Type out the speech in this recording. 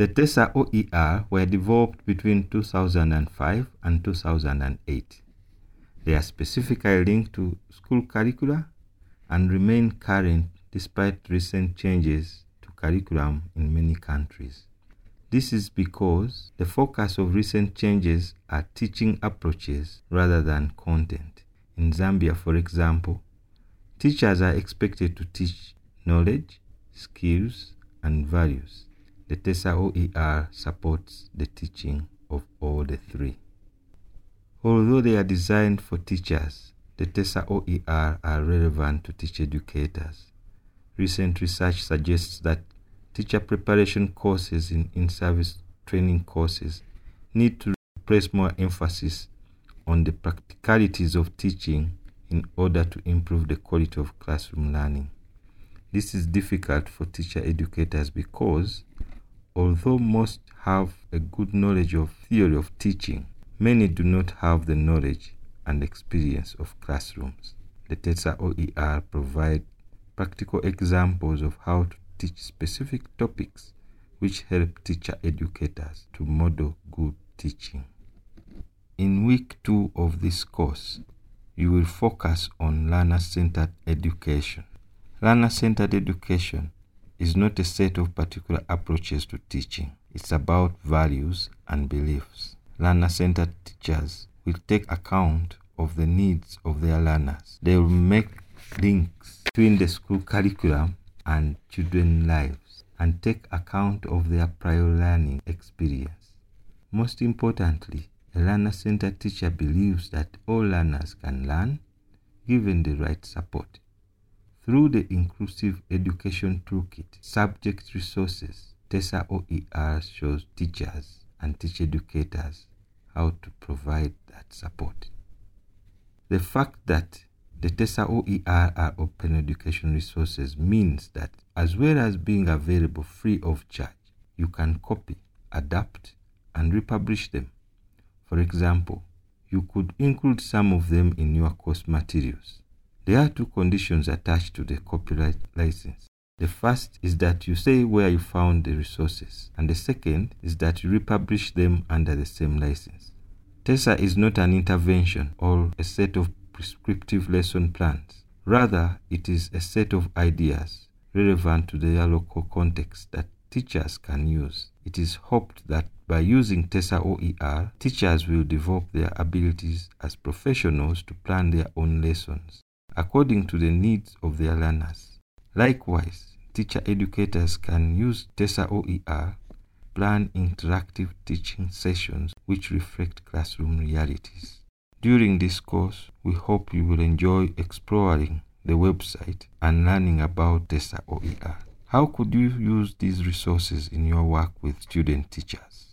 The TESA OER were developed between 2005 and 2008. They are specifically linked to school curricula and remain current despite recent changes to curriculum in many countries. This is because the focus of recent changes are teaching approaches rather than content. In Zambia, for example, teachers are expected to teach knowledge, skills, and values. The TESA OER supports the teaching of all the three. Although they are designed for teachers, the TESA OER are relevant to teacher educators. Recent research suggests that teacher preparation courses in in-service training courses need to place more emphasis on the practicalities of teaching in order to improve the quality of classroom learning. This is difficult for teacher educators because, although most have a good knowledge of theory of teaching, many do not have the knowledge and experience of classrooms. The TESA OER provide practical examples of how to teach specific topics which help teacher educators to model good teaching. In week 2 of this course, you will focus on learner-centered education. Learner-centered education is not a set of particular approaches to teaching. It's about values and beliefs. Learner-centered teachers will take account of the needs of their learners. They will make links between the school curriculum and children's lives and take account of their prior learning experience. Most importantly, a learner-centered teacher believes that all learners can learn given the right support. Through the Inclusive Education Toolkit subject resources, TESA OER shows teachers and teacher educators how to provide that support. The fact that the TESA OER are open education resources means that, as well as being available free of charge, you can copy, adapt, and republish them. For example, you could include some of them in your course materials. There are 2 conditions attached to the copyright license. The first is that you say where you found the resources, and the second is that you republish them under the same license. TESA is not an intervention or a set of prescriptive lesson plans. Rather, it is a set of ideas relevant to their local context that teachers can use. It is hoped that by using TESA OER, teachers will develop their abilities as professionals to plan their own lessons according to the needs of their learners. Likewise, teacher educators can use TESA OER plan interactive teaching sessions which reflect classroom realities. During this course, we hope you will enjoy exploring the website and learning about TESA OER. How could you use these resources in your work with student teachers?